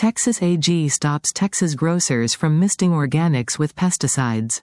Texas AG stops Texas grocers from misting organics with pesticides.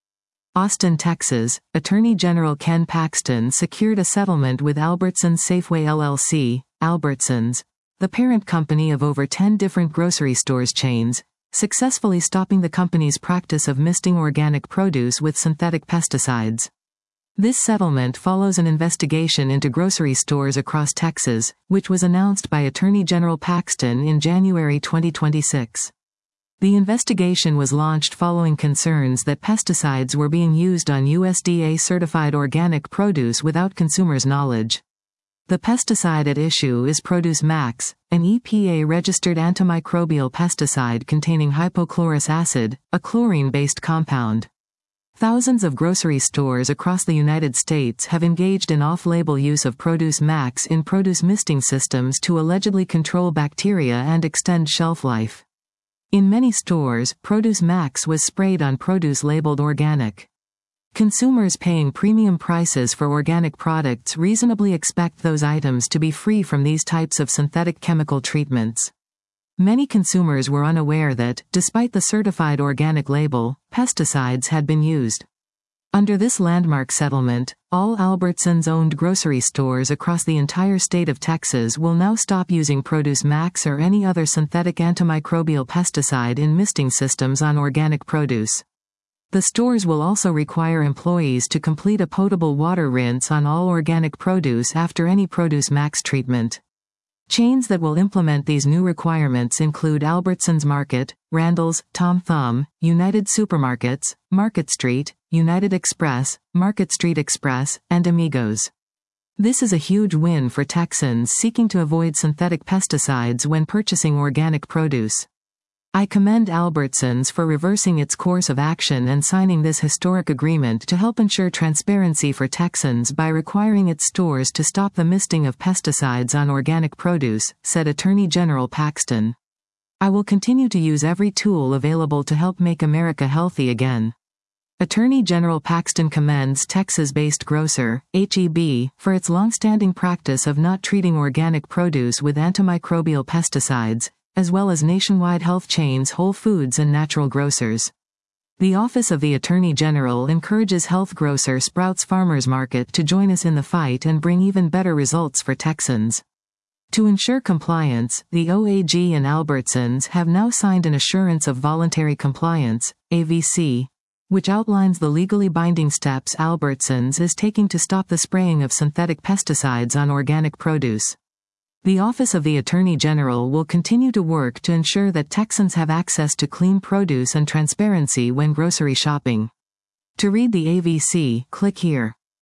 Austin, Texas, Attorney General Ken Paxton secured a settlement with Albertsons Safeway LLC, Albertsons, the parent company of over 10 different grocery stores chains, successfully stopping the company's practice of misting organic produce with synthetic pesticides. This settlement follows an investigation into grocery stores across Texas, which was announced by Attorney General Paxton in January 2026. The investigation was launched following concerns that pesticides were being used on USDA-certified organic produce without consumers' knowledge. The pesticide at issue is Produce Max, an EPA-registered antimicrobial pesticide containing hypochlorous acid, a chlorine-based compound. Thousands of grocery stores across the United States have engaged in off-label use of Produce Max in produce misting systems to allegedly control bacteria and extend shelf life. In many stores, Produce Max was sprayed on produce labeled organic. Consumers paying premium prices for organic products reasonably expect those items to be free from these types of synthetic chemical treatments. Many consumers were unaware that, despite the certified organic label, pesticides had been used. Under this landmark settlement, all Albertsons-owned grocery stores across the entire state of Texas will now stop using Produce Max or any other synthetic antimicrobial pesticide in misting systems on organic produce. The stores will also require employees to complete a potable water rinse on all organic produce after any Produce Max treatment. Chains that will implement these new requirements include Albertsons Market, Randall's, Tom Thumb, United Supermarkets, Market Street, United Express, Market Street Express, and Amigos. This is a huge win for Texans seeking to avoid synthetic pesticides when purchasing organic produce. I commend Albertsons for reversing its course of action and signing this historic agreement to help ensure transparency for Texans by requiring its stores to stop the misting of pesticides on organic produce, said Attorney General Paxton. I will continue to use every tool available to help make America healthy again. Attorney General Paxton commends Texas-based grocer, H-E-B, for its long-standing practice of not treating organic produce with antimicrobial pesticides, as well as nationwide health chains Whole Foods and Natural Grocers. The Office of the Attorney General encourages health grocer Sprouts Farmers Market to join us in the fight and bring even better results for Texans. To ensure compliance, the OAG and Albertsons have now signed an Assurance of Voluntary Compliance, AVC, which outlines the legally binding steps Albertsons is taking to stop the spraying of synthetic pesticides on organic produce. The Office of the Attorney General will continue to work to ensure that Texans have access to clean produce and transparency when grocery shopping. To read the AVC, click here.